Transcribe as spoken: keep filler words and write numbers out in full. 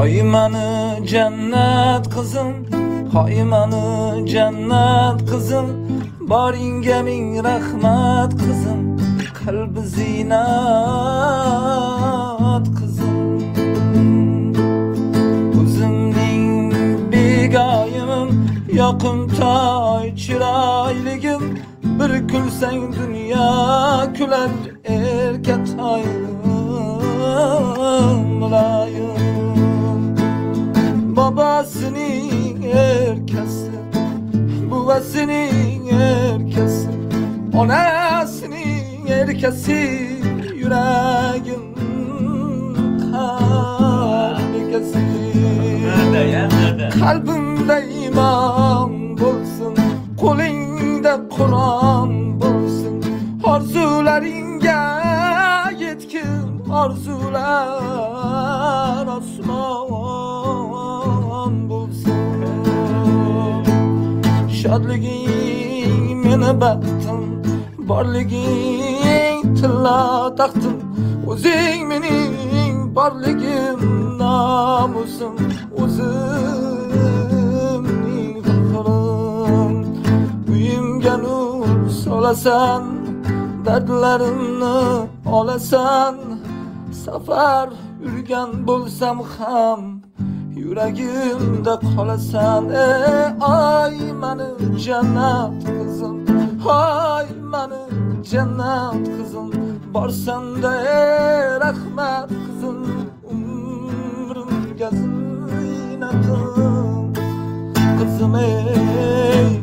Hoy mani jannat qizim, hoy mani jannat qizim, boringga ming rahmat qizim, qalbi zinat qizim. O'zimning begoyimim, yoqimtoy chiroyligim, bir kulsang dunyo kular, erkatoyim muloyim. Babasining erkasi, buvasining erkasi, onasining erkasi, yuragim qalbigasi. Qalbimda iymon bo'lsin, qo'lingda Qur'on bo'lsin, orzularingga yetkin, orzular osmon bo'lsin. Shodliging meni baxtim, borliging tilla taxtim, o'zing mening borligim, nomusim, o'zimning faxrim. Uyimga nur solasan, dardlarimni olasan, safar yurgan bo'lsam ham yuragimda qolasan. Ey ay mani jannat qizim, hoy mani jannat qizim, borsanda ey rahmat qizim, umrimga ziynatim qizim. Ey